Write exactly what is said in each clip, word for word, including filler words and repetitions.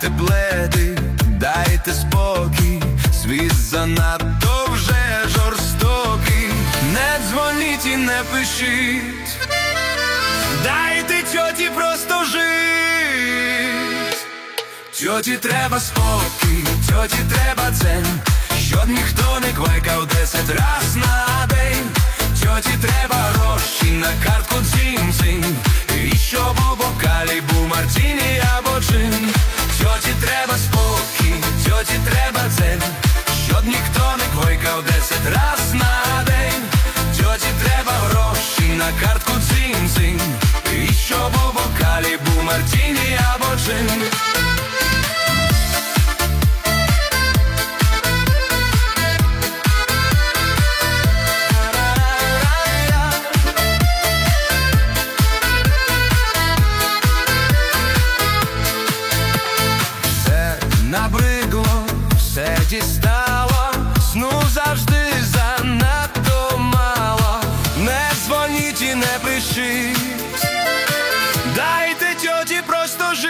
дайте пледи, дайте спокій, світ занадто вже жорстокий. Не дзвоніть і не пишіть, дайте тьоті просто жить. Тьоті треба спокій, тьоті треба дзен, щоб ніхто не кликав десять раз на день. Тьоті треба гроші на картку дзінь-дзінь, і щоб у бокалі був мартіні або джин. Тьоті треба спокій, тьоті треба дзен, щоб ніхто не кликав десять раз на день. Тьоті треба гроші на картку дзінь-дзінь, і щоб у бокалі був мартіні або джин. Набридло, все дістало, сну завжди занадто мало. Не дзвоніть і не пишіть, дайте тьоті просто жить.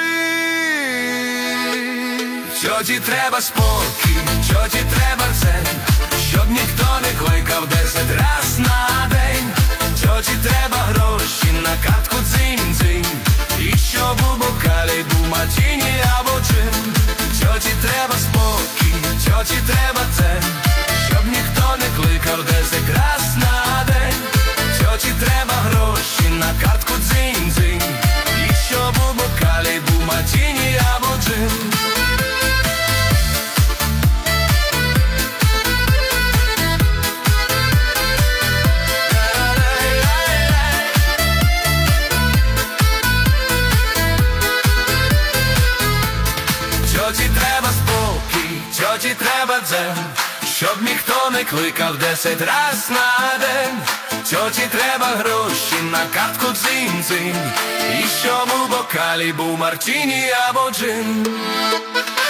Тьоті треба спокій, тьоті треба дзен, щоб ніхто не кликав десять раз на день. Тьоті треба гроші на картку дзинь-дзинь, і щоб у бокалі був мартіні або джин. Тьоті треба спокій, тьоті треба дзен, щоб ніхто не кликав десять раз на день. Тьоті треба гроші на картку дзинь-дзинь, і щоб у бокалі був мартіні або джин. Тьоті треба спокій, тьоті треба дзен, щоб ніхто не кликав десять раз на день. Тьоті треба гроші на картку дзинь-дзинь, і щоб у бокалі був мартіні або джин.